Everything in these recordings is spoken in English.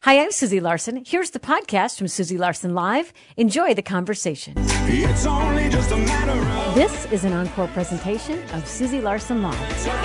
Hi, I'm Susie Larson. Here's the podcast from Susie Larson Live. Enjoy the conversation. It's only just a matter of... This is an encore presentation of Susie Larson Live. So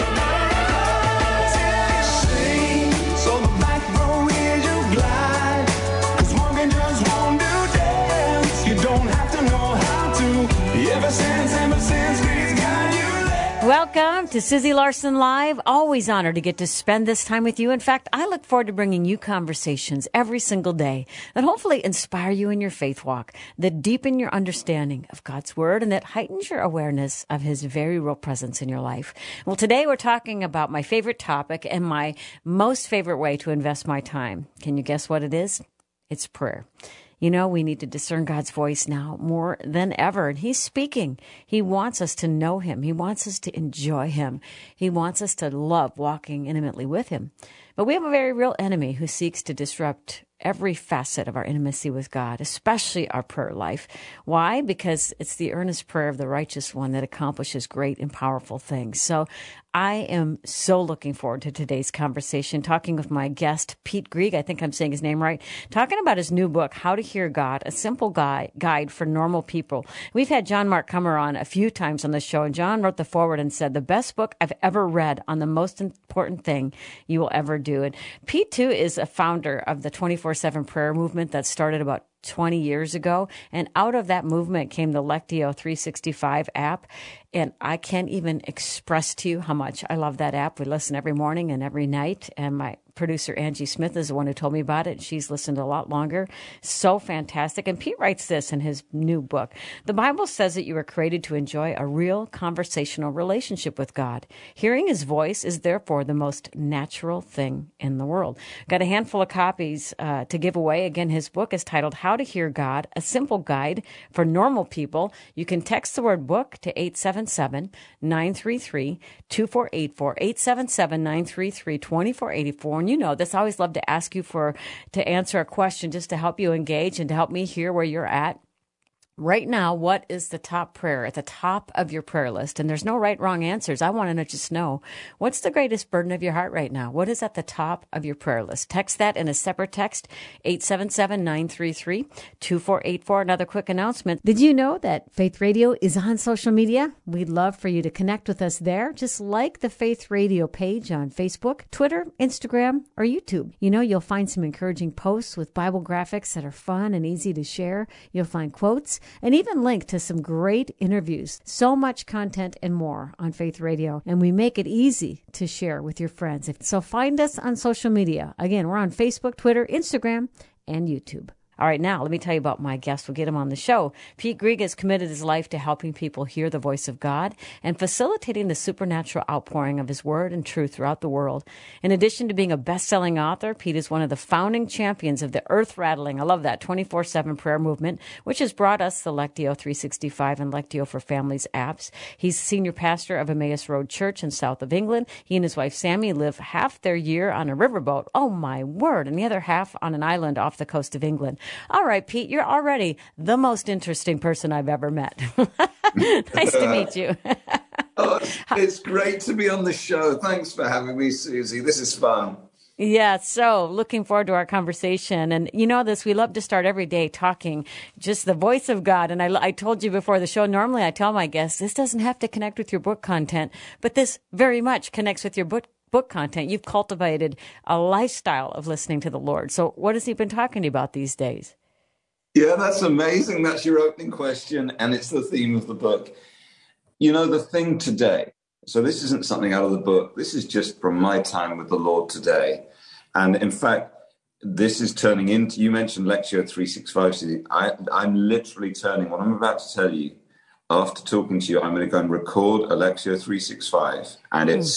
the back row is you glide. 'Cause Morgan just won't do dance. You don't have to know how to. Ever since he's got you there. Welcome to Susie Larson Live. Always honored to get to spend this time with you. In fact, I look forward to bringing you conversations every single day that hopefully inspire you in your faith walk, that deepen your understanding of God's Word, and that heightens your awareness of His very real presence in your life. Well, today we're talking about my favorite topic and my most favorite way to invest my time. Can you guess what it is? It's prayer. You know, we need to discern God's voice now more than ever. And He's speaking. He wants us to know Him. He wants us to enjoy Him. He wants us to love walking intimately with Him. But we have a very real enemy who seeks to disrupt every facet of our intimacy with God, especially our prayer life. Why? Because it's the earnest prayer of the righteous one that accomplishes great and powerful things. So I am so looking forward to today's conversation, talking with my guest, Pete Greig. I think I'm saying his name right. Talking about his new book, How to Hear God, a simple guide for normal people. We've had John Mark Comer on a few times on the show, and John wrote the foreword and said, the best book I've ever read on the most important thing you will ever do. And Pete, too, is a founder of the 24/7 prayer movement that started about 20 years ago. And out of that movement came the Lectio 365 app. And I can't even express to you how much I love that app. We listen every morning and every night. And my producer, Angie Smith, is the one who told me about it. She's listened a lot longer. So fantastic. And Pete writes this in his new book. The Bible says that you were created to enjoy a real conversational relationship with God. Hearing His voice is therefore the most natural thing in the world. Got a handful of copies to give away. Again, his book is titled How to Hear God, a simple guide for normal people. You can text the word book to 877-933-2484, 877-933-2484. And you know this, I always love to ask you to answer a question just to help you engage and to help me hear where you're at. Right now, what is the top prayer at the top of your prayer list? And there's no right, wrong answers. I want to just know, what's the greatest burden of your heart right now? What is at the top of your prayer list? Text that in a separate text, 877-933-2484. Another quick announcement. Did you know that Faith Radio is on social media? We'd love for you to connect with us there. Just like the Faith Radio page on Facebook, Twitter, Instagram, or YouTube. You know, you'll find some encouraging posts with Bible graphics that are fun and easy to share. You'll find quotes and even link to some great interviews. So much content and more on Faith Radio, and we make it easy to share with your friends. So find us on social media. Again, we're on Facebook, Twitter, Instagram, and YouTube. All right, now let me tell you about my guest. We'll get him on the show. Pete Greig has committed his life to helping people hear the voice of God and facilitating the supernatural outpouring of His Word and truth throughout the world. In addition to being a best-selling author, Pete is one of the founding champions of the earth-rattling, I love that, 24/7 prayer movement, which has brought us the Lectio 365 and Lectio for Families apps. He's senior pastor of Emmaus Road Church in south of England. He and his wife, Sammy, live half their year on a riverboat. Oh, my word. And the other half on an island off the coast of England. All right, Pete, you're already the most interesting person I've ever met. Nice to meet you. It's great to be on the show. Thanks for having me, Susie. This is fun. Yeah, so looking forward to our conversation. And you know this, we love to start every day talking just the voice of God. And I told you before the show, normally I tell my guests, this doesn't have to connect with your book content, but this very much connects with your book content. You've cultivated a lifestyle of listening to the Lord. So what has He been talking to you about these days? Yeah, that's amazing. That's your opening question, and it's the theme of the book. You know, the thing today, so this isn't something out of the book. This is just from my time with the Lord today. And in fact, this is turning into, you mentioned Lectio 365. Susie. I'm literally turning, what I'm about to tell you, after talking to you, I'm going to go and record a Lectio 365, and it's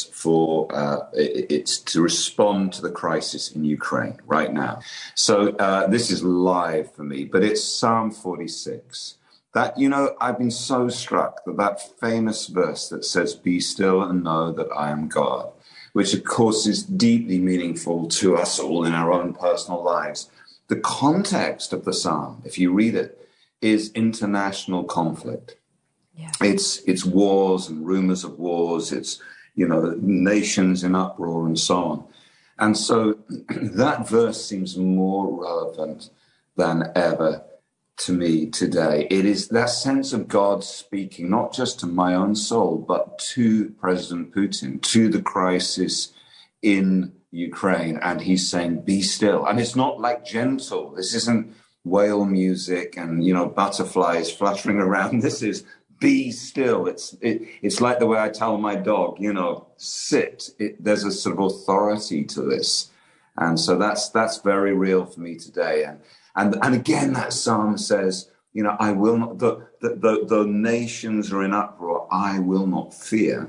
to respond to the crisis in Ukraine right now. So this is live for me, but it's Psalm 46. That, you know, I've been so struck that famous verse that says, "Be still and know that I am God," which of course is deeply meaningful to us all in our own personal lives. The context of the Psalm, if you read it, is international conflict. Yeah. It's wars and rumors of wars. It's, you know, nations in uproar and so on. And so that verse seems more relevant than ever to me today. It is that sense of God speaking, not just to my own soul, but to President Putin, to the crisis in Ukraine. And he's saying, be still. And it's not like gentle. This isn't whale music and, butterflies fluttering around. This is be still. It's like the way I tell my dog, sit. There's a sort of authority to this. And so that's very real for me today. And again, that psalm says, I will not, the nations are in uproar. I will not fear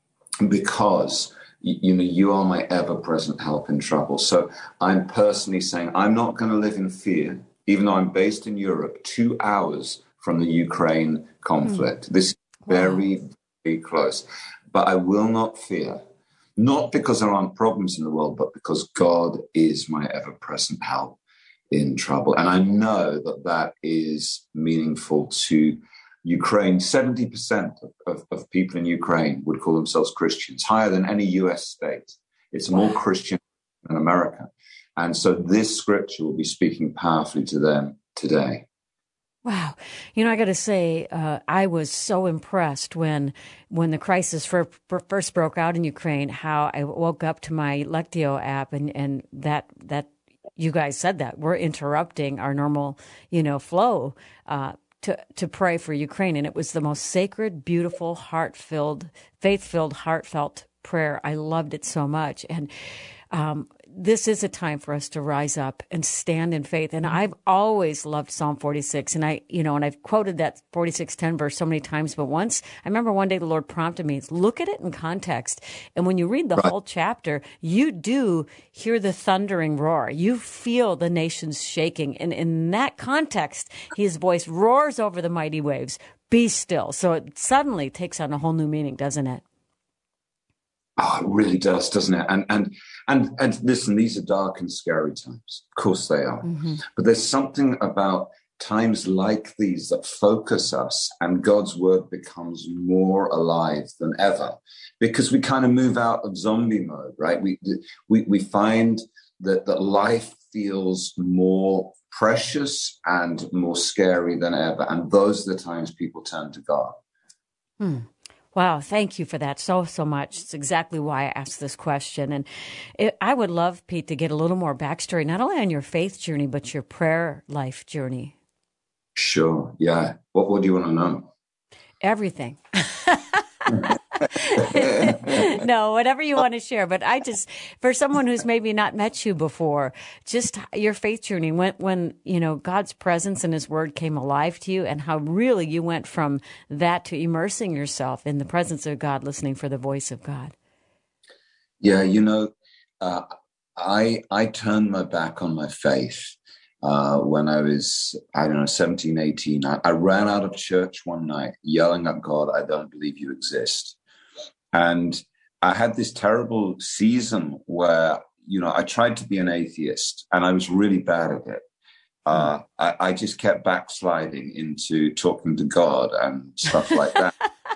because, you are my ever-present help in trouble. So I'm personally saying I'm not going to live in fear, even though I'm based in Europe, 2 hours from the Ukraine conflict. This is very, very close. But I will not fear, not because there aren't problems in the world, but because God is my ever-present help in trouble. And I know that is meaningful to Ukraine. 70% of people in Ukraine would call themselves Christians, higher than any US state. It's more Christian than America. And so this scripture will be speaking powerfully to them today. Wow. I got to say, I was so impressed when the crisis first broke out in Ukraine, how I woke up to my Lectio app and that you guys said that we're interrupting our normal, flow, to pray for Ukraine. And it was the most sacred, beautiful, faith-filled, heartfelt prayer. I loved it so much. And, this is a time for us to rise up and stand in faith. And I've always loved Psalm 46. And and I've quoted that 46:10 verse so many times. But once, I remember one day the Lord prompted me, look at it in context. And when you read the whole chapter, you do hear the thundering roar. You feel the nations shaking. And in that context, his voice roars over the mighty waves. Be still. So it suddenly takes on a whole new meaning, doesn't it? Oh, it really does, doesn't it? And listen, these are dark and scary times. Of course they are. Mm-hmm. But there's something about times like these that focus us, and God's word becomes more alive than ever because we kind of move out of zombie mode, right? We find that life feels more precious and more scary than ever. And those are the times people turn to God. Wow, thank you for that so much. It's exactly why I asked this question. And I would love, Pete, to get a little more backstory, not only on your faith journey, but your prayer life journey. Sure, yeah. What do you want to know? Everything. No, whatever you want to share. But for someone who's maybe not met you before, just your faith journey, when God's presence and his word came alive to you, and how really you went from that to immersing yourself in the presence of God, listening for the voice of God. Yeah, I turned my back on my faith when I was, 17, 18. I ran out of church one night yelling at God, I don't believe you exist. And I had this terrible season where, I tried to be an atheist and I was really bad at it. I just kept backsliding into talking to God and stuff like that.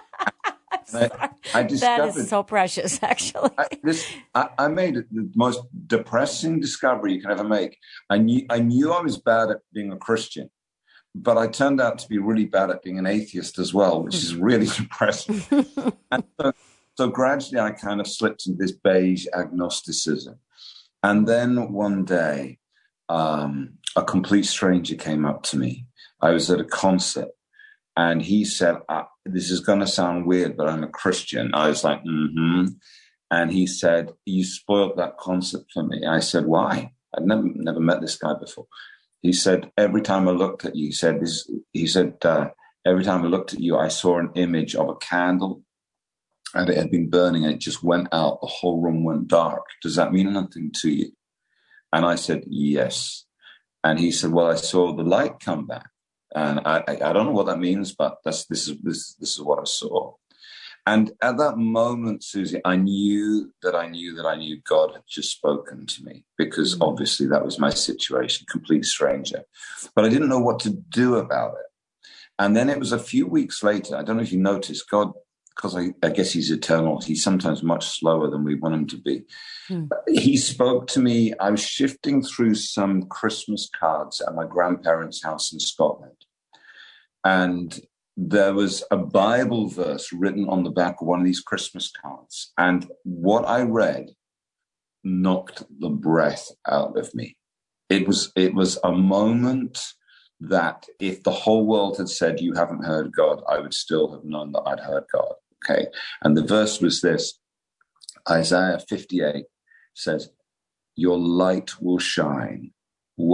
I discovered, that is so precious, actually. I made the most depressing discovery you can ever make. I knew I was bad at being a Christian, but I turned out to be really bad at being an atheist as well, which is really depressing. And so gradually I kind of slipped into this beige agnosticism. And then one day, a complete stranger came up to me. I was at a concert. And he said, this is going to sound weird, but I'm a Christian. I was like, mm-hmm. And he said, you spoiled that concert for me. I said, why? I'd never met this guy before. He said, every time I looked at you, every time I looked at you, I saw an image of a candle and it had been burning and it just went out. The whole room went dark. Does that mean anything to you? And I said, yes. And he said, well, I saw the light come back. And I don't know what that means, but this is what I saw. And at that moment, Susie, I knew that God had just spoken to me, because obviously that was my situation, complete stranger. But I didn't know what to do about it. And then it was a few weeks later, I don't know if you noticed, God because I guess he's eternal. He's sometimes much slower than we want him to be. He spoke to me. I was shifting through some Christmas cards at my grandparents' house in Scotland. And there was a Bible verse written on the back of one of these Christmas cards. And what I read knocked the breath out of me. It was a moment that if the whole world had said, you haven't heard God, I would still have known that I'd heard God. Okay. And the verse was this: Isaiah 58 says, your light will shine when ...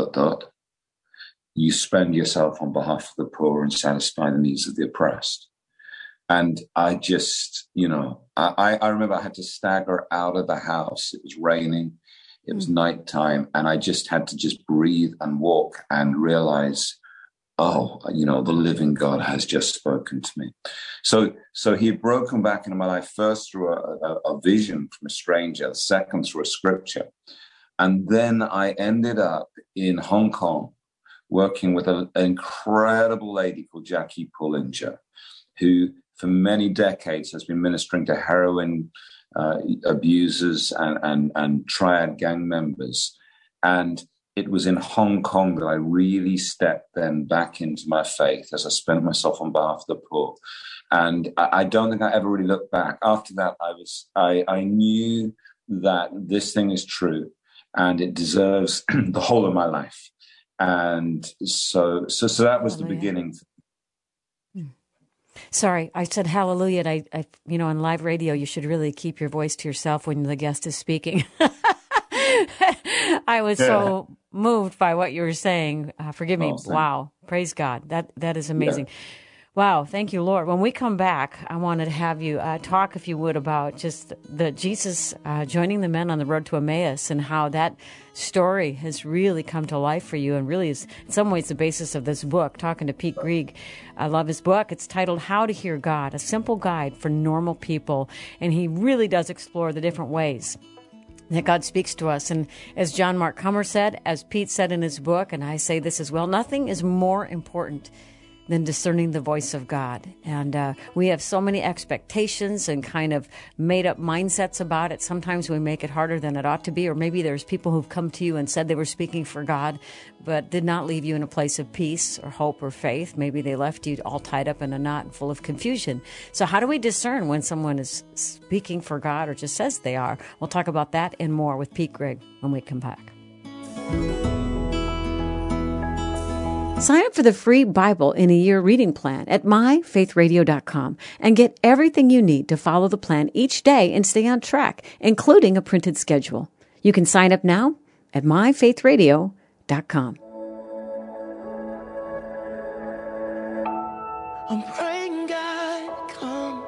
you spend yourself on behalf of the poor and satisfy the needs of the oppressed. And I just, I remember I had to stagger out of the house. It was raining. It was nighttime. And I just had to just breathe and walk and realize, the living God has just spoken to me. So he had broken back into my life, first through a vision from a stranger, second through a scripture. And then I ended up in Hong Kong working with an incredible lady called Jackie Pullinger, who for many decades has been ministering to heroin abusers and triad gang members. And it was in Hong Kong that I really stepped then back into my faith as I spent myself on behalf of the poor. And I don't think I ever really looked back. After that, I knew that this thing is true and it deserves the whole of my life. And so that was the beginning. Sorry, I said hallelujah. And I on live radio, you should really keep your voice to yourself when the guest is speaking. I was so moved by what you were saying. Forgive me. Wow. Praise God. That is amazing. Yeah. Wow. Thank you, Lord. When we come back, I wanted to have you talk, if you would, about just the Jesus joining the men on the road to Emmaus and how that story has really come to life for you and really is in some ways the basis of this book, talking to Pete Greig. I love his book. It's titled How to Hear God, a simple guide for normal people. And he really does explore the different ways that God speaks to us. And as John Mark Comer said, as Pete said in his book, and I say this as well, nothing is more important than discerning the voice of God. And we have so many expectations and kind of made up mindsets about it. Sometimes we make it harder than it ought to be, or maybe there's people who've come to you and said they were speaking for God, but did not leave you in a place of peace or hope or faith. Maybe they left you all tied up in a knot and full of confusion. So how do we discern when someone is speaking for God or just says they are? We'll talk about that and more with Pete Greig when we come back. Sign up for the free Bible in a Year reading plan at myfaithradio.com and get everything you need to follow the plan each day and stay on track, including a printed schedule. You can sign up now at myfaithradio.com. I'm praying God come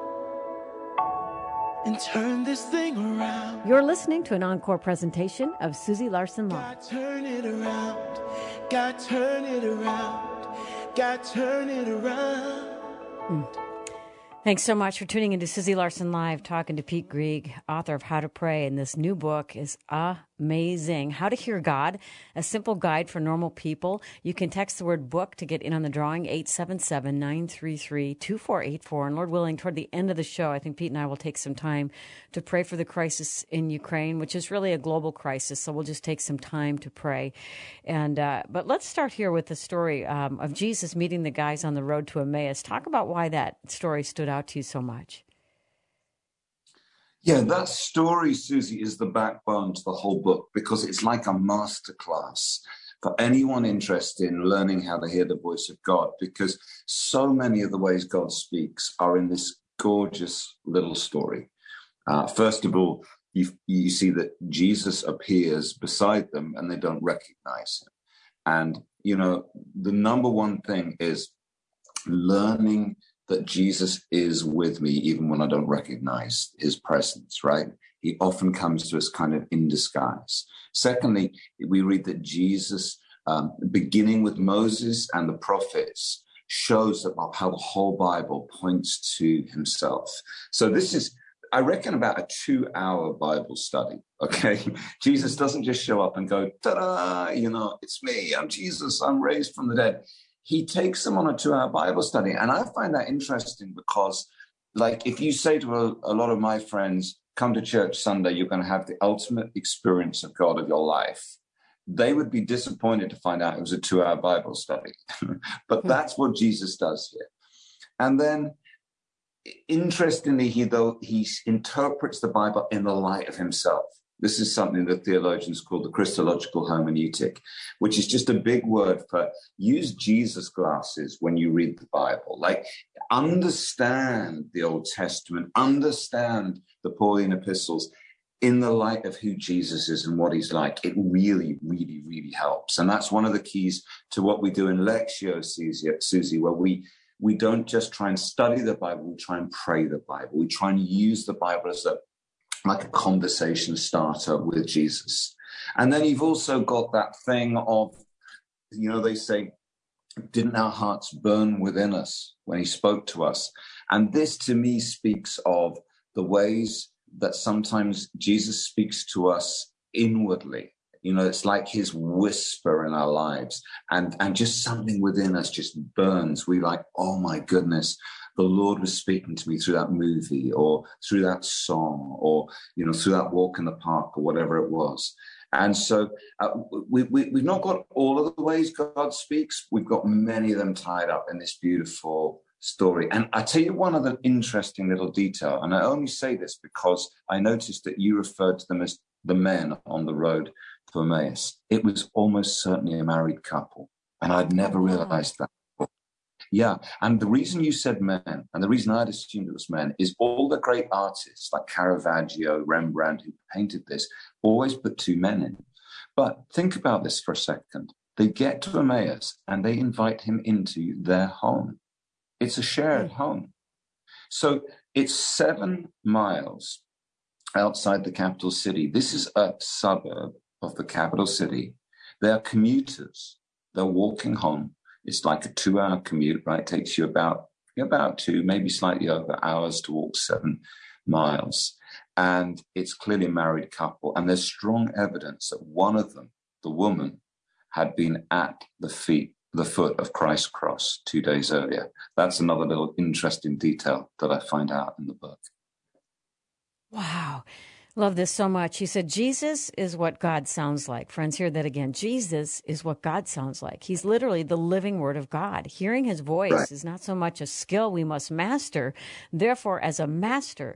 and turn this thing around. You're listening to an encore presentation of Susie Larson Live. God, turn it around. God, turn it around. God, turn it around. Thanks so much for tuning into Susie Larson Live, talking to Pete Greig, author of How to Pray. And this new book is amazing. How to Hear God, a simple guide for normal people. You can text the word book to get in on the drawing, 877-933-2484. And Lord willing, toward the end of the show, I think Pete and I will take some time to pray for the crisis in Ukraine, which is really a global crisis. So we'll just take some time to pray. And but let's start here with the story of Jesus meeting the guys on the road to Emmaus. Talk about why that story stood out to you so much. Yeah, that story, Susie, is the backbone to the whole book because it's like a masterclass for anyone interested in learning how to hear the voice of God, because so many of the ways God speaks are in this gorgeous little story. First of all, you see that Jesus appears beside them and they don't recognize him. And, the number one thing is learning that Jesus is with me even when I don't recognize his presence, right? He often comes to us kind of in disguise. Secondly, we read that Jesus, beginning with Moses and the prophets, shows that how the whole Bible points to himself. So this is, I reckon, about a 2-hour Bible study, okay? Jesus doesn't just show up and go, ta-da, it's me, I'm Jesus, I'm raised from the dead. he takes them on a 2-hour Bible study. And I find that interesting because, like, if you say to a lot of my friends, come to church Sunday, you're going to have the ultimate experience of God of your life, they would be disappointed to find out it was a 2-hour Bible study. But that's what Jesus does here. And then, interestingly, he interprets the Bible in the light of himself. This is something that theologians call the Christological hermeneutic, which is just a big word for use Jesus glasses when you read the Bible. Like, understand the Old Testament, understand the Pauline epistles in the light of who Jesus is and what he's like. It really, really, really helps. And that's one of the keys to what we do in Lectio, Susie, where we don't just try and study the Bible, we try and pray the Bible. We try and use the Bible as like a conversation starter with Jesus. And then you've also got that thing of, they say, didn't our hearts burn within us when he spoke to us? And this to me speaks of the ways that sometimes Jesus speaks to us inwardly. It's like his whisper in our lives, and just something within us just burns. We like, oh my goodness, the Lord was speaking to me through that movie or through that song or, through that walk in the park or whatever it was. And so we've not got all of the ways God speaks. We've got many of them tied up in this beautiful story. And I tell you one other interesting little detail, and I only say this because I noticed that you referred to them as the men on the road to Emmaus. It was almost certainly a married couple, and I'd never realized that. Yeah, and the reason you said men, and the reason I'd assumed it was men, is all the great artists like Caravaggio, Rembrandt, who painted this, always put 2 men in. But think about this for a second. They get to Emmaus, and they invite him into their home. It's a shared home. So it's 7 miles outside the capital city. This is a suburb of the capital city. They're commuters. They're walking home. It's like a 2-hour commute, right? It takes you about 2, maybe slightly over hours to walk 7 miles. And it's clearly a married couple. And there's strong evidence that one of them, the woman, had been at the foot of Christ's cross 2 days earlier. That's another little interesting detail that I find out in the book. Wow. Love this so much. He said, Jesus is what God sounds like. Friends, hear that again. Jesus is what God sounds like. He's literally the living word of God. Hearing his voice is not so much a skill we must master. Therefore, as a master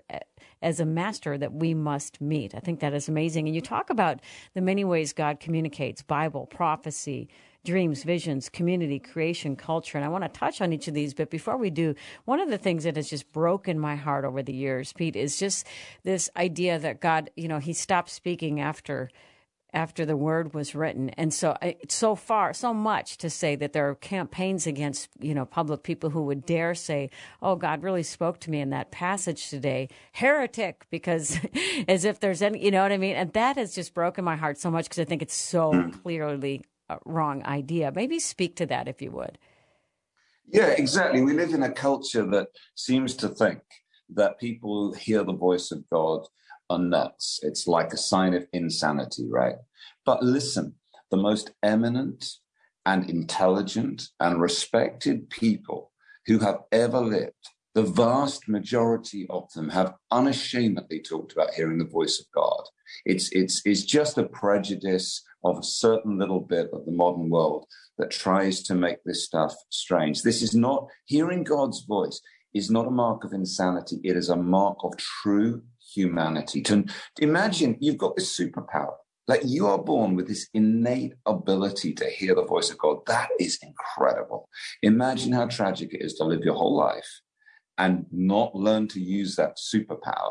that we must meet. I think that is amazing. And you talk about the many ways God communicates: Bible, prophecy, dreams, visions, community, creation, culture. And I want to touch on each of these. But before we do, one of the things that has just broken my heart over the years, Pete, is just this idea that God, he stopped speaking after the word was written. And so so much to say that there are campaigns against, public people who would dare say, oh, God really spoke to me in that passage today. Heretic, because as if there's any, you know what I mean? And that has just broken my heart so much because I think it's so clearly a wrong idea. Maybe speak to that if you would. Yeah, exactly. We live in a culture that seems to think that people who hear the voice of God are nuts. It's like a sign of insanity, right? But listen, the most eminent and intelligent and respected people who have ever lived, the vast majority of them have unashamedly talked about hearing the voice of God. It's just a prejudice of a certain little bit of the modern world that tries to make this stuff strange. This is not, hearing God's voice is not a mark of insanity. It is a mark of true humanity. To imagine you've got this superpower, like you are born with this innate ability to hear the voice of God. That is incredible. Imagine how tragic it is to live your whole life and not learn to use that superpower.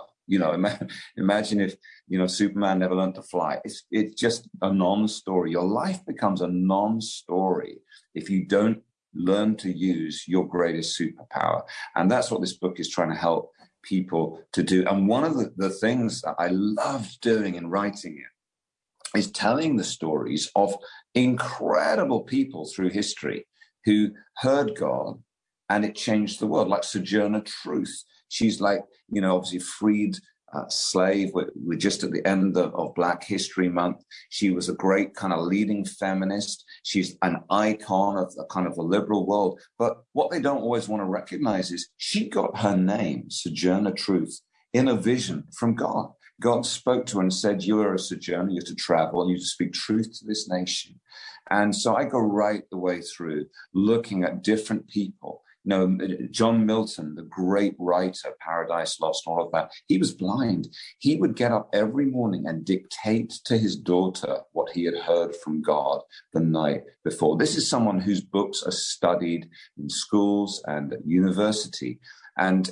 Imagine if, Superman never learned to fly. It's just a non-story. Your life becomes a non-story if you don't learn to use your greatest superpower. And that's what this book is trying to help people to do. And one of the things that I loved doing in writing it is telling the stories of incredible people through history who heard God and it changed the world, like Sojourner Truth. She's like, obviously freed slave. We're just at the end of Black History Month. She was a great kind of leading feminist. She's an icon of a kind of a liberal world. But what they don't always want to recognize is she got her name, Sojourner Truth, in a vision from God. God spoke to her and said, you are a sojourner, you're to travel, and you're to speak truth to this nation. And so I go right the way through looking at different people. You know, John Milton, the great writer, Paradise Lost, all of that, he was blind. He would get up every morning and dictate to his daughter what he had heard from God the night before. This is someone whose books are studied in schools and at university. And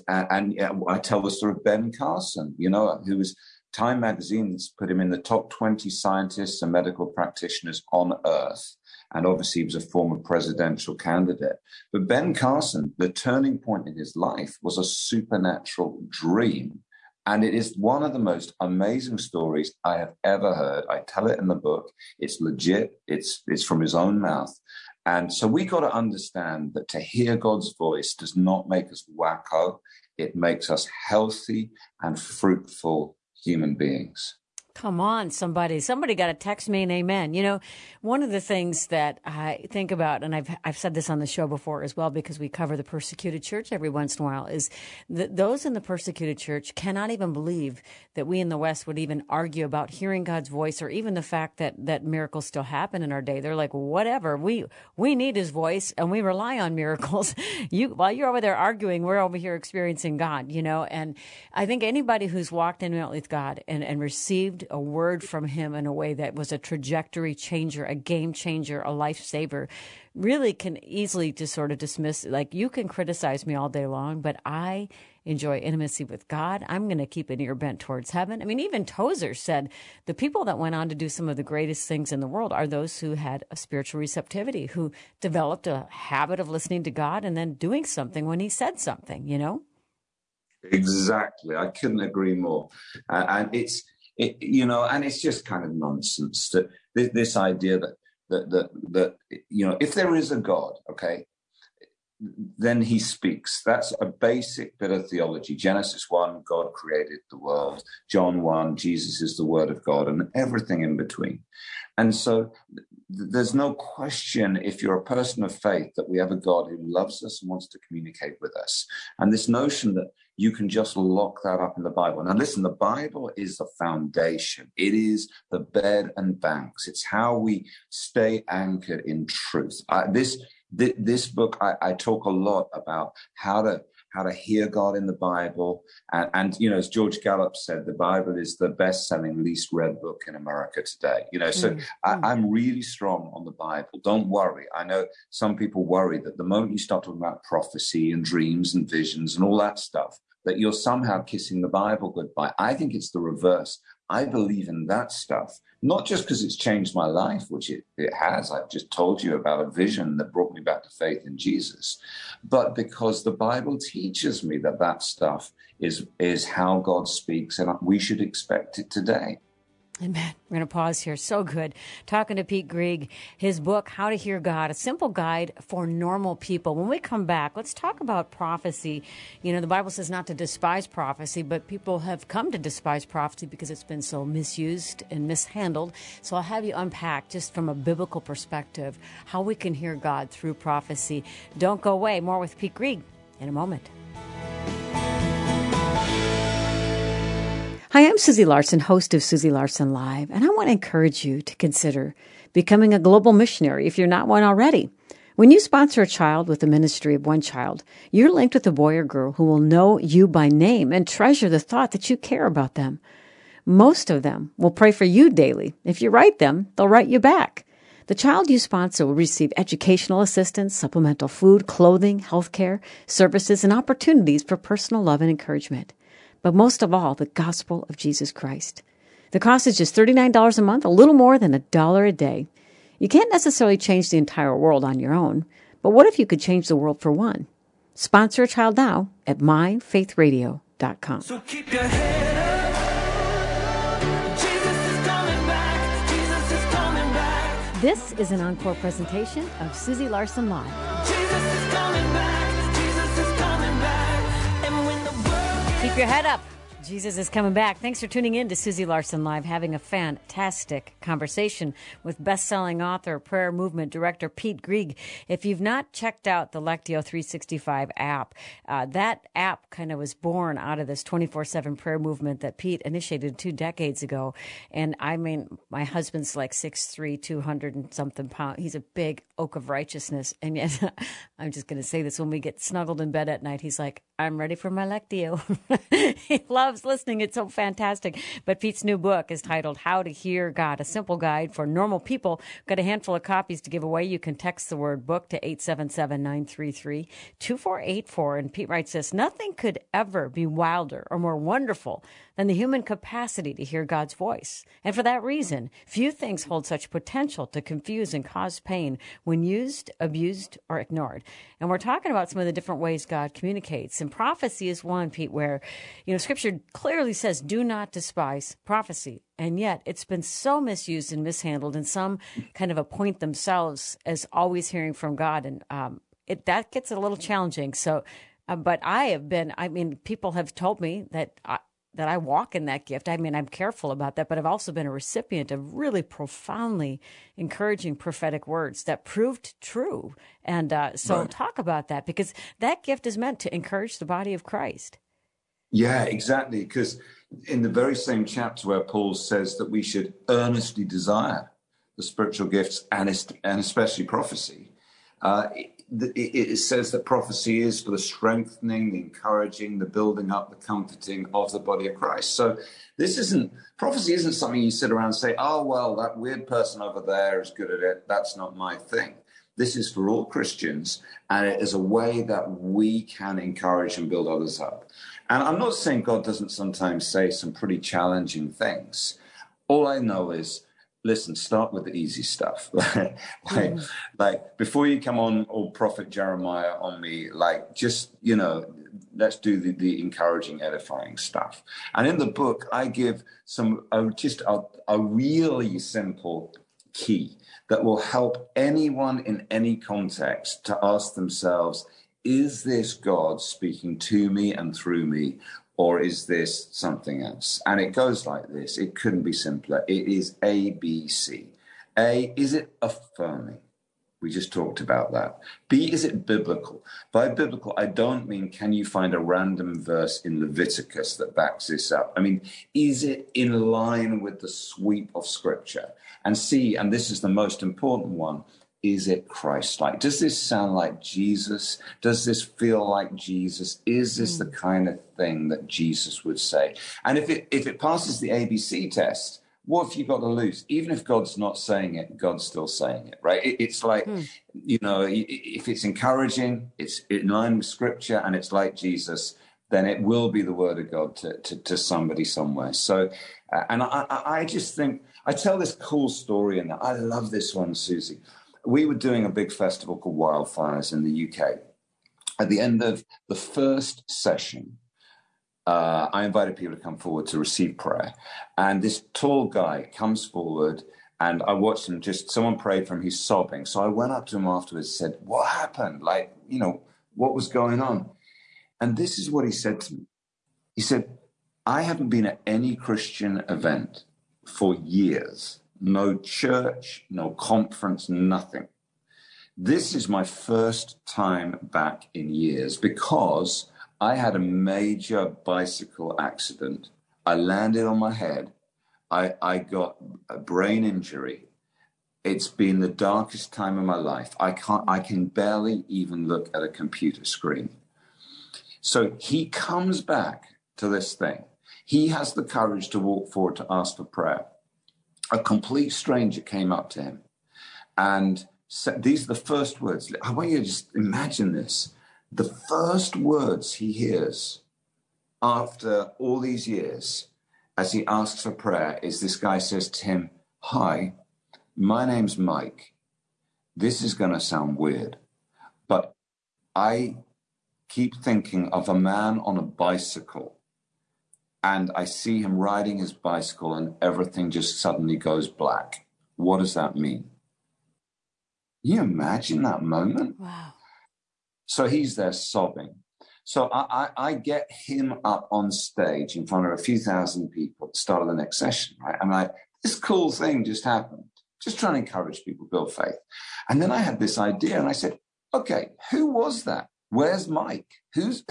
I tell the story of Ben Carson, you know, who was Time magazine's put him in the top 20 scientists and medical practitioners on Earth. And obviously he was a former presidential candidate. But Ben Carson, the turning point in his life was a supernatural dream. And it is one of the most amazing stories I have ever heard. I tell it in the book. It's legit. It's from his own mouth. And so we got to understand that to hear God's voice does not make us wacko. It makes us healthy and fruitful human beings. Come on, somebody got to text me an amen. You know, one of the things that I think about, and I've said this on the show before as well, because we cover the persecuted church every once in a while, is that those in the persecuted church cannot even believe that we in the West would even argue about hearing God's voice, or even the fact that miracles still happen in our day. They're like, whatever, we need his voice and we rely on miracles. While you're over there arguing, we're over here experiencing God, you know. And I think anybody who's walked intimately with God and received a word from him in a way that was a trajectory changer, a game changer, a lifesaver, really can easily just sort of dismiss, like, you can criticize me all day long, but I enjoy intimacy with God. I'm going to keep an ear bent towards heaven. I mean, even Tozer said the people that went on to do some of the greatest things in the world are those who had a spiritual receptivity, who developed a habit of listening to God and then doing something when he said something, you know? Exactly. I couldn't agree more. And it's just kind of nonsense that this idea that you know, if there is a God, okay, then he speaks. That's a basic bit of theology. Genesis 1, God created the world. John 1, Jesus is the word of God, and everything in between. And so there's no question, if you're a person of faith, that we have a God who loves us and wants to communicate with us. And this notion that you can just lock that up in the Bible. Now, listen, the Bible is the foundation. It is the bed and banks. It's how we stay anchored in truth. This book, I talk a lot about how to hear God in the Bible. And, you know, as George Gallup said, the Bible is the best-selling, least read book in America today. You know, so I'm really strong on the Bible. Don't worry. I know some people worry that the moment you start talking about prophecy and dreams and visions and all that stuff, that you're somehow kissing the Bible goodbye. I think it's the reverse. I believe in that stuff, not just because it's changed my life, which it has. I've just told you about a vision that brought me back to faith in Jesus, but because the Bible teaches me that stuff is how God speaks, and we should expect it today. Amen. We're going to pause here. So good. Talking to Pete Greig, his book, How to Hear God, a simple guide for normal people. When we come back, let's talk about prophecy. You know, the Bible says not to despise prophecy, but people have come to despise prophecy because it's been so misused and mishandled. So I'll have you unpack, just from a biblical perspective, how we can hear God through prophecy. Don't go away. More with Pete Greig in a moment. Hi, I'm Susie Larson, host of Susie Larson Live, and I want to encourage you to consider becoming a global missionary if you're not one already. When you sponsor a child with the ministry of one child, you're linked with a boy or girl who will know you by name and treasure the thought that you care about them. Most of them will pray for you daily. If you write them, they'll write you back. The child you sponsor will receive educational assistance, supplemental food, clothing, health care, services, and opportunities for personal love and encouragement. But most of all, the gospel of Jesus Christ. The cost is just $39 a month, a little more than $1 a day. You can't necessarily change the entire world on your own, but what if you could change the world for one? Sponsor a child now at myfaithradio.com. So keep your head up. Jesus is coming back. Jesus is coming back. This is an encore presentation of Susie Larson Live. Jesus is coming back. Jesus is coming back. And when the world Keep your head up. Jesus is coming back. Thanks for tuning in to Susie Larson Live, having a fantastic conversation with best-selling author, prayer movement director Pete Greig. If you've not checked out the Lectio 365 app, that app kind of was born out of this 24/7 prayer movement that Pete initiated 2 decades ago. And I mean, my husband's like 6'3", 200 and something pounds. He's a big oak of righteousness. And yet, I'm just going to say this, when we get snuggled in bed at night, he's like, I'm ready for my Lectio. He loves listening. It's so fantastic. But Pete's new book is titled How to Hear God, a simple guide for normal people. Got a handful of copies to give away. You can text the word book to 877-933-2484. And Pete writes this: nothing could ever be wilder or more wonderful than the human capacity to hear God's voice. And for that reason, few things hold such potential to confuse and cause pain when used, abused, or ignored. And we're talking about some of the different ways God communicates. And prophecy is one, Pete, where, Scripture clearly says, do not despise prophecy. And yet it's been so misused and mishandled, and some kind of appoint themselves as always hearing from God. And that gets a little challenging. So, but people have told me that I walk in that gift. I mean, I'm careful about that, but I've also been a recipient of really profoundly encouraging prophetic words that proved true. And so talk about that, because that gift is meant to encourage the body of Christ. Yeah, exactly. Because in the very same chapter where Paul says that we should earnestly desire the spiritual gifts and especially prophecy, it says that prophecy is for the strengthening, the encouraging, the building up, the comforting of the body of Christ. So prophecy isn't something you sit around and say, oh, well, that weird person over there is good at it. That's not my thing. This is for all Christians, and it is a way that we can encourage and build others up. And I'm not saying God doesn't sometimes say some pretty challenging things. All I know is, listen, start with the easy stuff. like before you come on, old prophet Jeremiah, on me, let's do the encouraging, edifying stuff. And in the book, I give a really simple key that will help anyone in any context to ask themselves, is this God speaking to me and through me, or is this something else? And it goes like this. It couldn't be simpler. It is A, B, C. A, is it affirming? We just talked about that. B, is it biblical? By biblical, I don't mean can you find a random verse in Leviticus that backs this up? I mean, is it in line with the sweep of Scripture? And C, and this is the most important one, is it Christ-like? Does this sound like Jesus? Does this feel like Jesus? Is this the kind of thing that Jesus would say? And if it passes the ABC test, what have you got to lose? Even if God's not saying it, God's still saying it, right? It's like, if it's encouraging, it's in line with Scripture, and it's like Jesus, then it will be the word of God to somebody somewhere. So, and I just think, I tell this cool story, and I love this one, Susie. We were doing a big festival called Wildfires in the UK. At the end of the first session, I invited people to come forward to receive prayer. And this tall guy comes forward, and I watched him, someone prayed for him, he's sobbing. So I went up to him afterwards and said, what happened? What was going on? And this is what he said to me. He said, I haven't been at any Christian event for years. No church, no conference, nothing. This is my first time back in years because I had a major bicycle accident. I landed on my head. I got a brain injury. It's been the darkest time of my life. I can barely even look at a computer screen. So he comes back to this thing. He has the courage to walk forward to ask for prayer. A complete stranger came up to him and said, these are the first words. I want you to just imagine this. The first words he hears after all these years as he asks for prayer is this guy says to him, hi, my name's Mike. This is going to sound weird, but I keep thinking of a man on a bicycle. And I see him riding his bicycle and everything just suddenly goes black. What does that mean? Can you imagine that moment? Wow. So he's there sobbing. So I get him up on stage in front of a few thousand people at the start of the next session, right? I'm like, this cool thing just happened. Just trying to encourage people, build faith. And then I had this idea and I said, okay, who was that? Where's Mike? Who's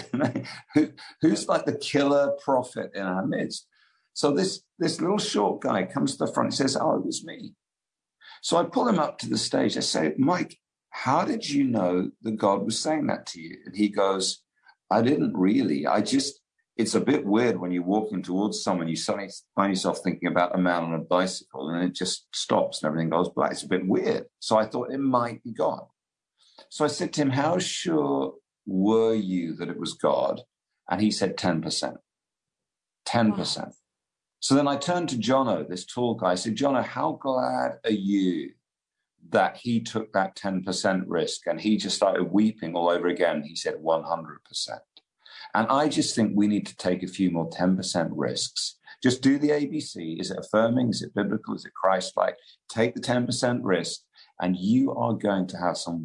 like the killer prophet in our midst? So this little short guy comes to the front and says, oh, it was me. So I pull him up to the stage. I say, Mike, how did you know that God was saying that to you? And he goes, I didn't really. It's a bit weird when you're walking towards someone, you suddenly find yourself thinking about a man on a bicycle and it just stops and everything goes black. It's a bit weird. So I thought it might be God. So I said to him, how sure were you that it was God? And he said 10%. 10%. Wow. So then I turned to Jono, this tall guy. I said, Jono, how glad are you that he took that 10% risk? And he just started weeping all over again. He said 100%. And I just think we need to take a few more 10% risks. Just do the ABC. Is it affirming? Is it biblical? Is it Christ-like? Take the 10% risk, and you are going to have some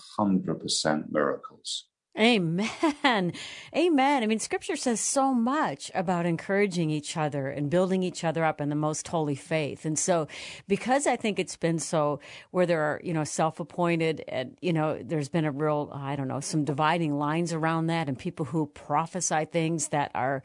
100% miracles. Amen. Amen. I mean, Scripture says so much about encouraging each other and building each other up in the most holy faith. And so because I think it's been so where there are, self-appointed and, there's been a real, some dividing lines around that and people who prophesy things that are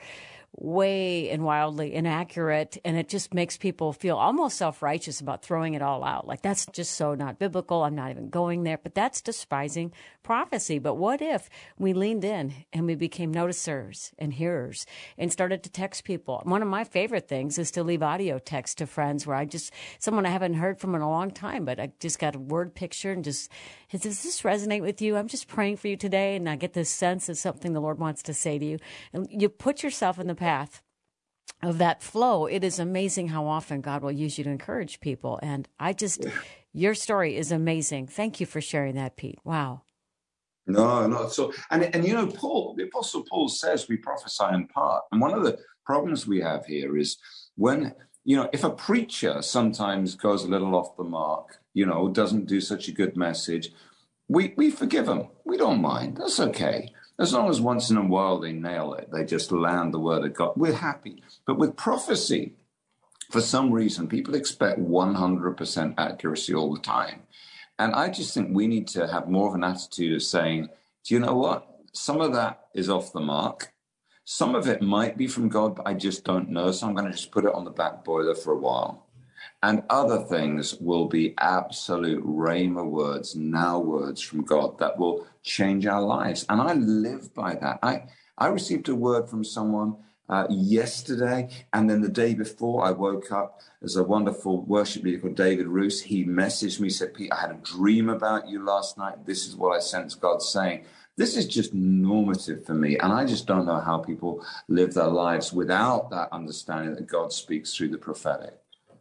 way and wildly inaccurate, and it just makes people feel almost self-righteous about throwing it all out. Like, that's just so not biblical. I'm not even going there. But that's despising prophecy. But what if we leaned in and we became noticers and hearers and started to text people? One of my favorite things is to leave audio text to friends where someone I haven't heard from in a long time, but I just got a word picture and just, does this resonate with you? I'm just praying for you today, and I get this sense of something the Lord wants to say to you. And you put yourself in the path of that flow. It is amazing how often God will use you to encourage people. And your story is amazing. Thank you for sharing that, Pete. Wow. No, not at all. And Paul, the Apostle Paul says we prophesy in part. And one of the problems we have here is when, if a preacher sometimes goes a little off the mark, doesn't do such a good message, we forgive them. We don't mind. That's okay. As long as once in a while they nail it, they just land the word of God, we're happy. But with prophecy, for some reason, people expect 100% accuracy all the time. And I just think we need to have more of an attitude of saying, do you know what? Some of that is off the mark. Some of it might be from God, but I just don't know. So I'm going to just put it on the back boiler for a while. And other things will be absolute rhema words, now words from God that will change our lives. And I live by that. I received a word from someone yesterday, and then the day before I woke up, there's a wonderful worship leader called David Roos. He messaged me, said, Pete, I had a dream about you last night. This is what I sensed God saying. This is just normative for me. And I just don't know how people live their lives without that understanding that God speaks through the prophetic.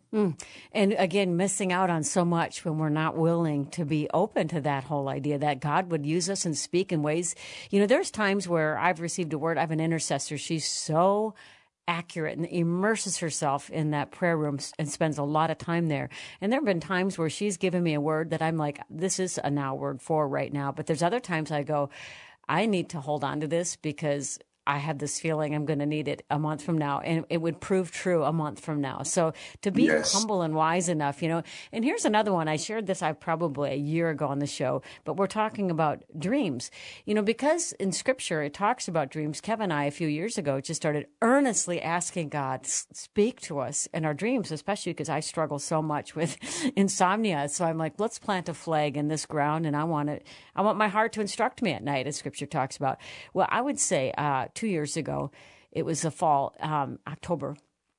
And again, missing out on so much when we're not willing to be open to that whole idea that God would use us and speak in ways. There's times where I've received a word. I have an intercessor. She's so accurate and immerses herself in that prayer room and spends a lot of time there. And there have been times where she's given me a word that I'm like, this is a now word for right now. But there's other times I go, I need to hold on to this because I have this feeling I'm going to need it a month from now, and it would prove true a month from now. So to be humble and wise enough, and here's another one. I shared this probably a year ago on the show, but we're talking about dreams, because in Scripture it talks about dreams. Kevin and I, a few years ago, just started earnestly asking God, speak to us in our dreams, especially because I struggle so much with insomnia. So I'm like, let's plant a flag in this ground, and I want my heart to instruct me at night, as Scripture talks about. Well, I would say, 2 years ago, it was the fall, October,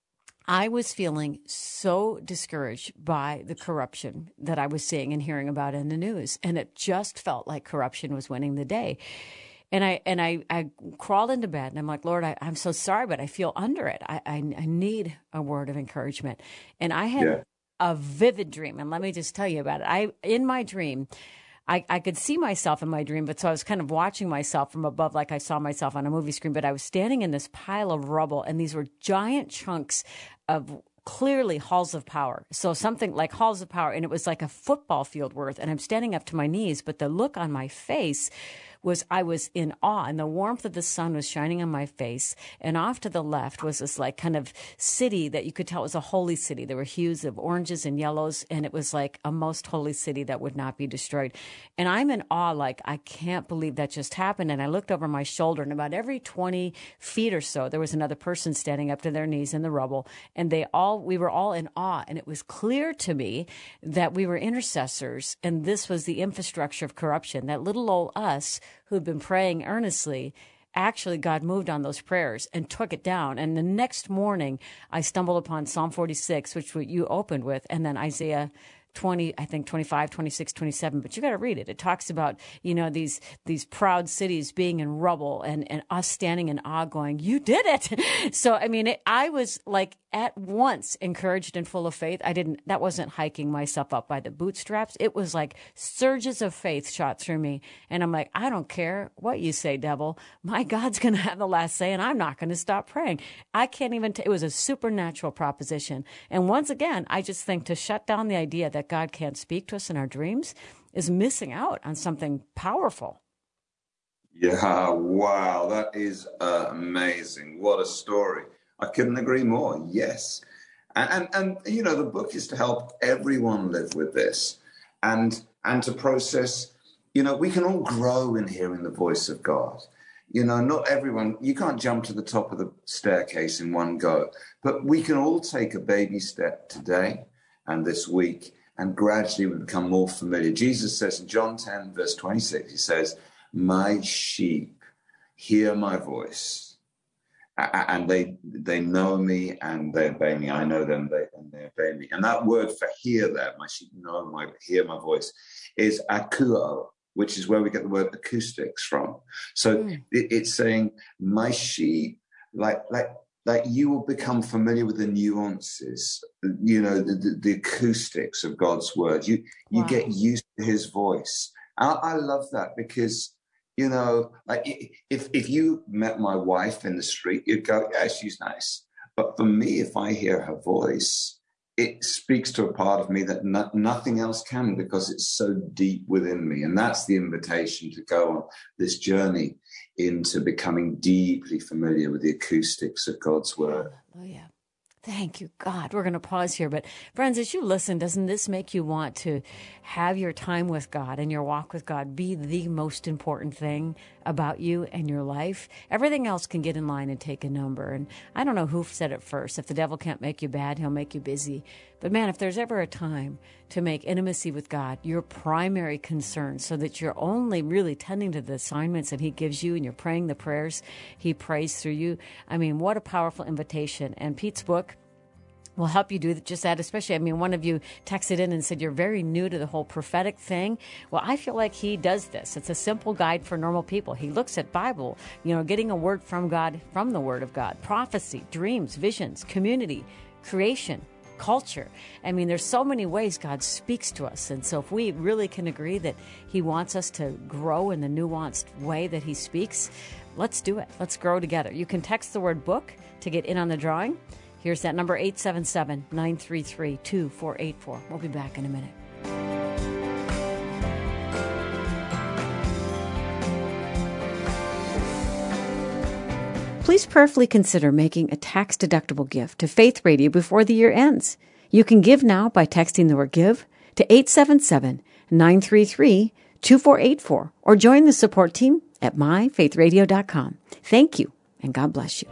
I was feeling so discouraged by the corruption that I was seeing and hearing about in the news. And it just felt like corruption was winning the day. And I crawled into bed and I'm like, Lord, I'm so sorry, but I feel under it. I need a word of encouragement. And I had a vivid dream. And let me just tell you about it. In my dream, I could see myself in my dream, but so I was kind of watching myself from above like I saw myself on a movie screen, but I was standing in this pile of rubble, and these were giant chunks of clearly halls of power. So something like halls of power, and it was like a football field worth, and I'm standing up to my knees, but the look on my face I was in awe, and the warmth of the sun was shining on my face. And off to the left was this like kind of city that you could tell was a holy city. There were hues of oranges and yellows, and it was like a most holy city that would not be destroyed. And I'm in awe, like, I can't believe that just happened. And I looked over my shoulder, and about every 20 feet or so, there was another person standing up to their knees in the rubble. And we were all in awe. And it was clear to me that we were intercessors, and this was the infrastructure of corruption. That little old us who'd been praying earnestly, actually God moved on those prayers and took it down. And the next morning, I stumbled upon Psalm 46, which you opened with, and then Isaiah 20, I think 25, 26, 27, but you got to read it. It talks about, these proud cities being in rubble and us standing in awe going, you did it. So, I mean, I was like at once encouraged and full of faith. That wasn't hiking myself up by the bootstraps. It was like surges of faith shot through me. And I'm like, I don't care what you say, devil. My God's going to have the last say, and I'm not going to stop praying. I can't even, it was a supernatural proposition. And once again, I just think to shut down the idea that God can't speak to us in our dreams is missing out on something powerful. Yeah, wow, that is amazing. What a story. I couldn't agree more. Yes. And the book is to help everyone live with this and to process, we can all grow in hearing the voice of God. Not everyone, you can't jump to the top of the staircase in one go, but we can all take a baby step today and this week, and gradually we become more familiar. Jesus says in John 10, verse 26, he says, my sheep hear my voice, and they know me and they obey me. I know them and they obey me. And that word for hear there, my sheep hear my voice, is akuo, which is where we get the word acoustics from. So it's saying my sheep, like you will become familiar with the nuances, the acoustics of God's word. You get used to his voice. I love that because, like if you met my wife in the street, you'd go, yeah, she's nice. But for me, if I hear her voice, it speaks to a part of me that nothing else can, because it's so deep within me. And that's the invitation to go on this journey into becoming deeply familiar with the acoustics of God's word. Oh, yeah. Thank you, God. We're going to pause here. But friends, as you listen, doesn't this make you want to have your time with God and your walk with God be the most important thing about you and your life? Everything else can get in line and take a number. And I don't know who said it first. If the devil can't make you bad, he'll make you busy. But man, if there's ever a time to make intimacy with God your primary concern, so that you're only really tending to the assignments that he gives you and you're praying the prayers he prays through you, I mean, what a powerful invitation. And Pete's book will help you do just that, especially, one of you texted in and said you're very new to the whole prophetic thing. Well, I feel like he does this. It's a simple guide for normal people. He looks at Bible, getting a word from God, from the Word of God, prophecy, dreams, visions, community, creation, culture. There's so many ways God speaks to us. And so if we really can agree that he wants us to grow in the nuanced way that he speaks, let's do it. Let's grow together. You can text the word book to get in on the drawing. Here's that number, 877-933-2484. We'll be back in a minute. Please prayerfully consider making a tax-deductible gift to Faith Radio before the year ends. You can give now by texting the word GIVE to 877-933-2484 or join the support team at myfaithradio.com. Thank you, and God bless you.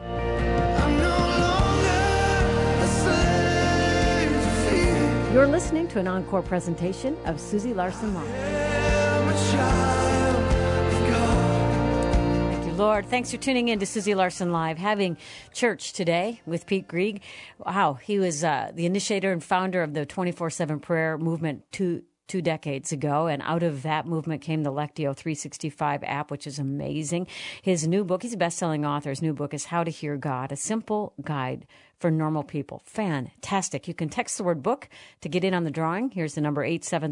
You're listening to an encore presentation of Susie Larson Live. Thank you, Lord. Thanks for tuning in to Susie Larson Live, having church today with Pete Greig. Wow, he was the initiator and founder of the 24/7 prayer movement two decades ago, and out of that movement came the Lectio 365 app, which is amazing. His new book, he's a best-selling author, his new book is How to Hear God, a simple guide for normal people. Fantastic. You can text the word book to get in on the drawing. Here's the number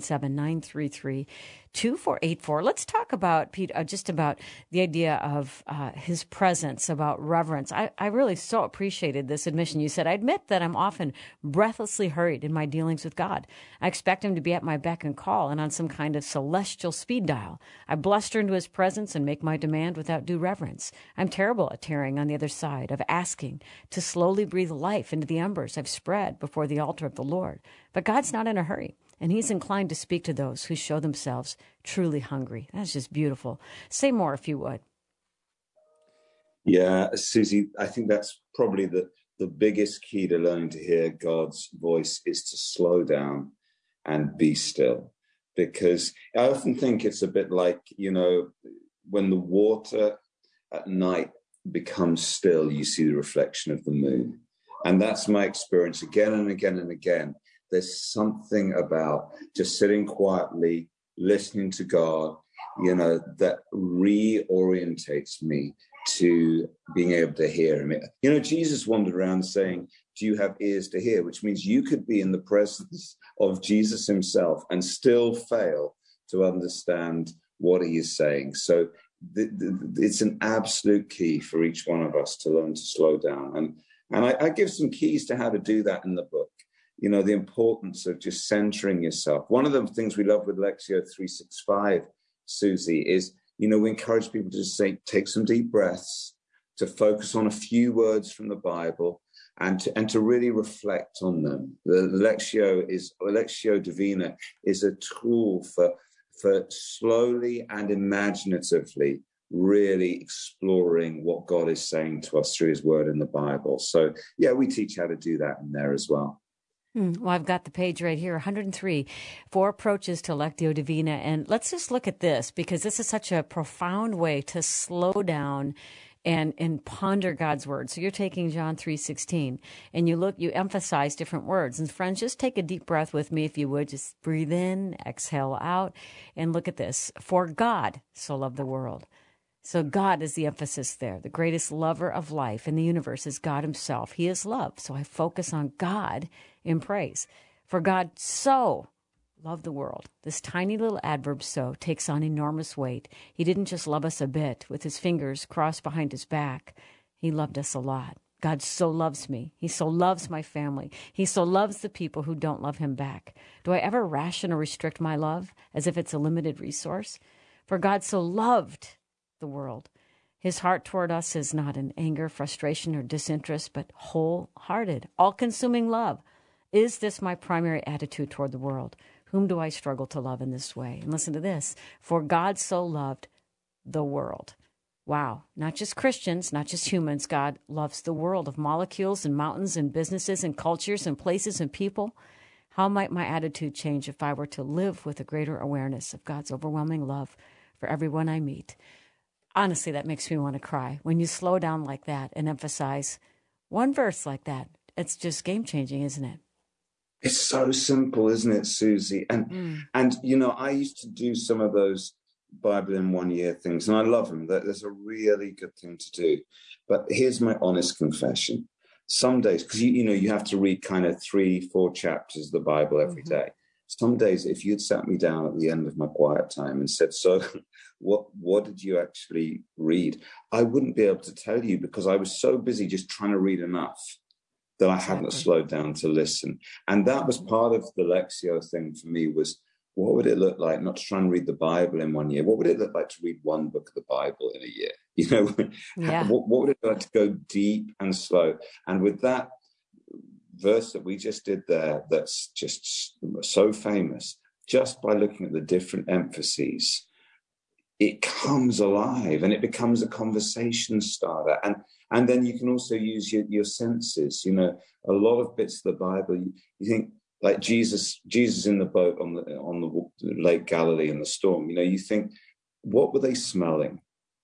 877-933-2484. Let's talk about, Pete, just about the idea of his presence, about reverence. I really so appreciated this admission. You said, I admit that I'm often breathlessly hurried in my dealings with God. I expect him to be at my beck and call and on some kind of celestial speed dial. I bluster into his presence and make my demand without due reverence. I'm terrible at tarrying on the other side, of asking to slowly breathe life into the embers I've spread before the altar of the Lord. But God's not in a hurry, and he's inclined to speak to those who show themselves truly hungry. That's just beautiful. Say more if you would. Yeah, Susie, I think that's probably the biggest key to learning to hear God's voice is to slow down and be still. Because I often think it's a bit like, when the water at night becomes still, you see the reflection of the moon. And that's my experience again and again and again. There's something about just sitting quietly, listening to God, that reorientates me to being able to hear him. Jesus wandered around saying, do you have ears to hear? Which means you could be in the presence of Jesus himself and still fail to understand what he is saying. So it's an absolute key for each one of us to learn to slow down. And I give some keys to how to do that in the book. The importance of just centering yourself. One of the things we love with Lectio 365, Susie, is, we encourage people to just take some deep breaths, to focus on a few words from the Bible, and to really reflect on them. The Lectio Divina is a tool for slowly and imaginatively really exploring what God is saying to us through his word in the Bible. So, yeah, we teach how to do that in there as well. Well, I've got the page right here, 103, 4 approaches to Lectio Divina. And let's just look at this, because this is such a profound way to slow down and ponder God's word. So you're taking John 3:16 and you emphasize different words. And friends, just take a deep breath with me, if you would. Just breathe in, exhale out, and look at this. For God so loved the world. So God is the emphasis there. The greatest lover of life in the universe is God himself. He is love. So I focus on God in praise. For God so loved the world. This tiny little adverb so takes on enormous weight. He didn't just love us a bit with his fingers crossed behind his back. He loved us a lot. God so loves me. He so loves my family. He so loves the people who don't love him back. Do I ever ration or restrict my love as if it's a limited resource? For God so loved the world. His heart toward us is not in anger, frustration, or disinterest, but wholehearted, all-consuming love. Is this my primary attitude toward the world? Whom do I struggle to love in this way? And listen to this. For God so loved the world. Wow. Not just Christians, not just humans. God loves the world of molecules and mountains and businesses and cultures and places and people. How might my attitude change if I were to live with a greater awareness of God's overwhelming love for everyone I meet? Honestly, that makes me want to cry. When you slow down like that and emphasize one verse like that, it's just game-changing, isn't it? It's so simple, isn't it, Susie? And I used to do some of those Bible in 1 year things, and I love them. That's a really good thing to do. But here's my honest confession. Some days, because you have to read kind of 3-4 chapters of the Bible every day. Some days, if you'd sat me down at the end of my quiet time and said, so what did you actually read? I wouldn't be able to tell you, because I was so busy just trying to read enough that I hadn't slowed down to listen. And that was part of the Lectio thing for me, was what would it look like not to try and read the Bible in 1 year? What would it look like to read one book of the Bible in a year? What would it look like to go deep and slow? And with that verse that we just did there, that's just so famous, just by looking at the different emphases, it comes alive and it becomes a conversation starter. And then you can also use your senses. A lot of bits of the Bible, you think, like Jesus in the boat on the Lake Galilee in the storm. You think, what were they smelling?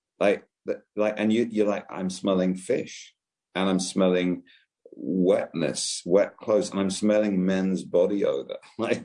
And you're like, I'm smelling fish, and I'm smelling wetness, wet clothes, and I'm smelling men's body odor,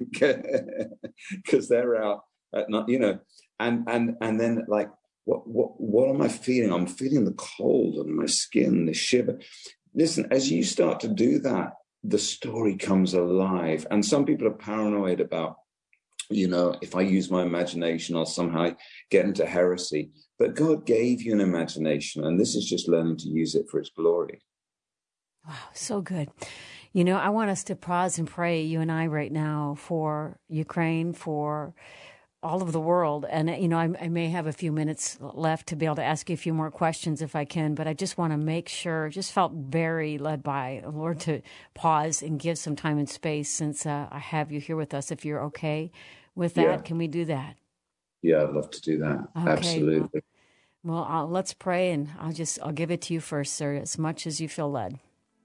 because they're out at night, and then what am I feeling? I'm feeling the cold on my skin, the shiver. listen, as you start to do that, the story comes alive. And some people are paranoid about, if I use my imagination, I'll somehow get into heresy. But God gave you an imagination, and this is just learning to use it for its glory. Wow, so good. I want us to pause and pray, you and I right now, for Ukraine, for all of the world. And, I may have a few minutes left to be able to ask you a few more questions if I can, but I just want to make sure, just felt very led by the Lord to pause and give some time and space since I have you here with us. If you're okay with that, Can we do that? Yeah, I'd love to do that. Okay, absolutely. Well, let's pray, and I'll give it to you first, sir, as much as you feel led.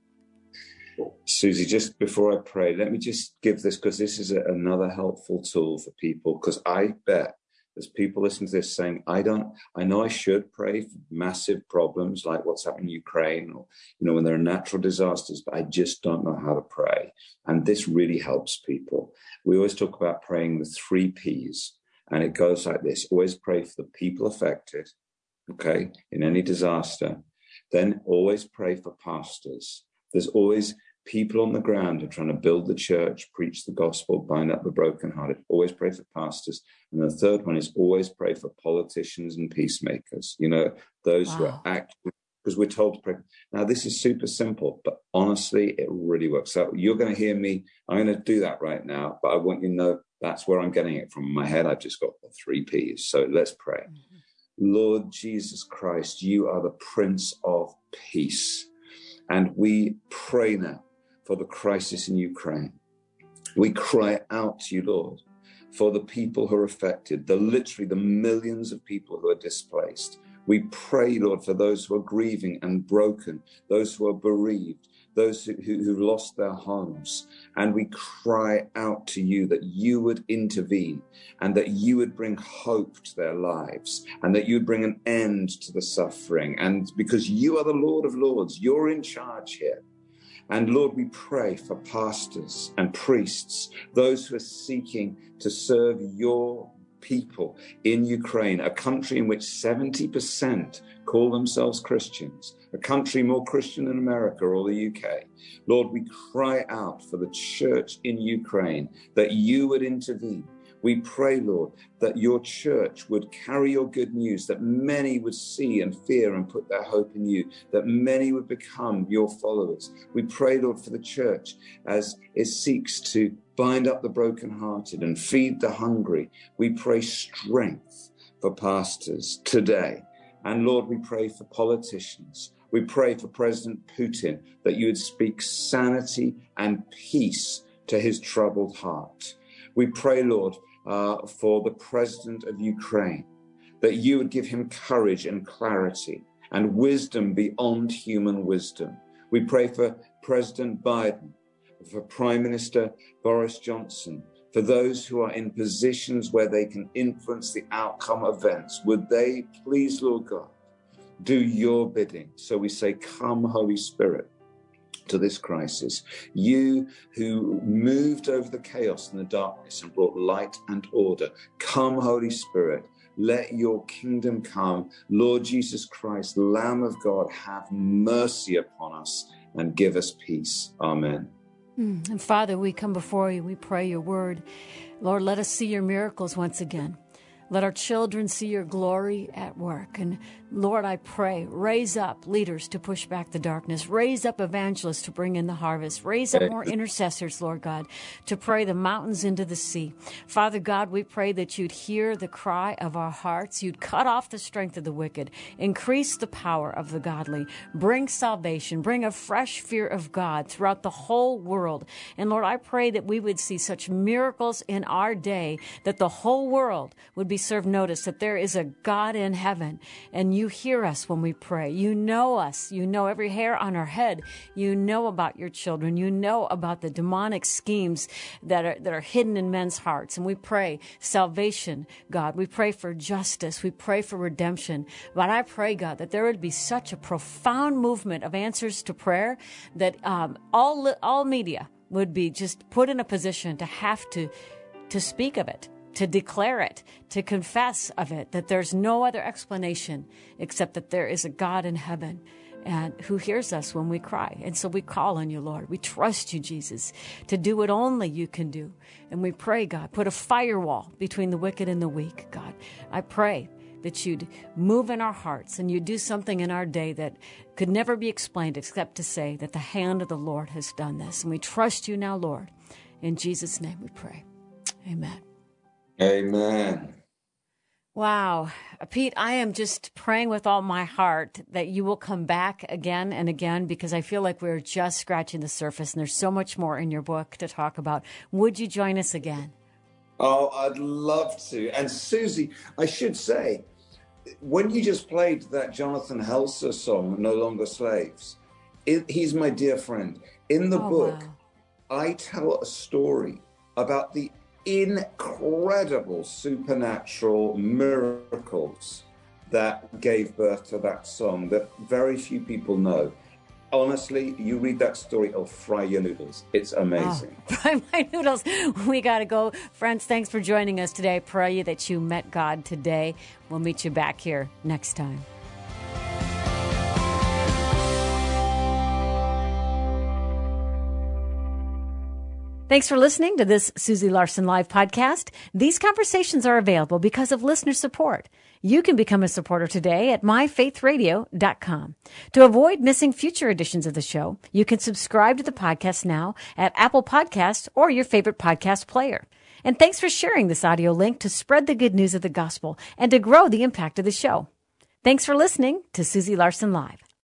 Susie, just before I pray, let me just give this, because this is another helpful tool for people, because I bet there's people listening to this saying, I know I should pray for massive problems like what's happening in Ukraine, or, when there are natural disasters, but I just don't know how to pray. And this really helps people. We always talk about praying the 3 Ps, and it goes like this. Always pray for the people affected, okay, in any disaster. Then always pray for pastors. There's always people on the ground who are trying to build the church, preach the gospel, bind up the brokenhearted. Always pray for pastors. And the third one is always pray for politicians and peacemakers, those who are active, because we're told to pray. Now, this is super simple, but honestly, it really works. So you're going to hear me. I'm going to do that right now, but I want you to know that's where I'm getting it from. In my head, I've just got the 3 Ps. So let's pray. Mm-hmm. Lord Jesus Christ, you are the Prince of Peace. And we pray now for the crisis in Ukraine. We cry out to you, Lord, for the people who are affected, literally the millions of people who are displaced. We pray, Lord, for those who are grieving and broken, those who are bereaved, those who lost their homes. And we cry out to you that you would intervene and that you would bring hope to their lives and that you would bring an end to the suffering. And because you are the Lord of Lords, you're in charge here. And Lord, we pray for pastors and priests, those who are seeking to serve your people in Ukraine, a country in which 70% call themselves Christians, a country more Christian than America or the UK. Lord, we cry out for the church in Ukraine that you would intervene. We pray, Lord, that your church would carry your good news, that many would see and fear and put their hope in you, that many would become your followers. We pray, Lord, for the church as it seeks to bind up the brokenhearted and feed the hungry. We pray strength for pastors today. And Lord, we pray for politicians. We pray for President Putin, that you would speak sanity and peace to his troubled heart. We pray, Lord, for the president of Ukraine, that you would give him courage and clarity and wisdom beyond human wisdom. We pray for President Biden, for Prime Minister Boris Johnson, for those who are in positions where they can influence the outcome of events. Would they please, Lord God, do your bidding? So we say, come, Holy Spirit, to this crisis. You who moved over the chaos and the darkness and brought light and order. Come, Holy Spirit, let your kingdom come. Lord Jesus Christ, Lamb of God, have mercy upon us and give us peace. Amen. And Father, we come before you. We pray your word. Lord, let us see your miracles once again. Let our children see your glory at work. And Lord, I pray, raise up leaders to push back the darkness. Raise up evangelists to bring in the harvest. Raise up more intercessors, Lord God, to pray the mountains into the sea. Father God, we pray that you'd hear the cry of our hearts. You'd cut off the strength of the wicked. Increase the power of the godly. Bring salvation. Bring a fresh fear of God throughout the whole world. And Lord, I pray that we would see such miracles in our day that the whole world would be served notice that there is a God in heaven, and you hear us when we pray. You know us. You know every hair on our head. You know about your children. You know about the demonic schemes that are hidden in men's hearts. And we pray salvation, God. We pray for justice. We pray for redemption. But I pray, God, that there would be such a profound movement of answers to prayer that all media would be just put in a position to have to speak of it, to declare it, to confess of it, that there's no other explanation except that there is a God in heaven. and who hears us when we cry. And so we call on you, Lord. We trust you, Jesus, to do what only you can do. And we pray, God, put a firewall between the wicked and the weak, God. I pray that you'd move in our hearts and you'd do something in our day that could never be explained except to say that the hand of the Lord has done this. And we trust you now, Lord. In Jesus' name we pray. Amen. Amen. Wow. Pete, I am just praying with all my heart that you will come back again and again, because I feel like we're just scratching the surface and there's so much more in your book to talk about. Would you join us again? Oh, I'd love to. And Susie, I should say, when you just played that Jonathan Helser song, No Longer Slaves, he's my dear friend. In the book, wow. I tell a story about the incredible supernatural miracles that gave birth to that song that very few people know. Honestly, you read that story, it'll fry your noodles. It's amazing. Oh, fry my noodles. We got to go. Friends, thanks for joining us today. I pray that you met God today. We'll meet you back here next time. Thanks for listening to this Susie Larson Live podcast. These conversations are available because of listener support. You can become a supporter today at myfaithradio.com. To avoid missing future editions of the show, you can subscribe to the podcast now at Apple Podcasts or your favorite podcast player. And thanks for sharing this audio link to spread the good news of the gospel and to grow the impact of the show. Thanks for listening to Susie Larson Live.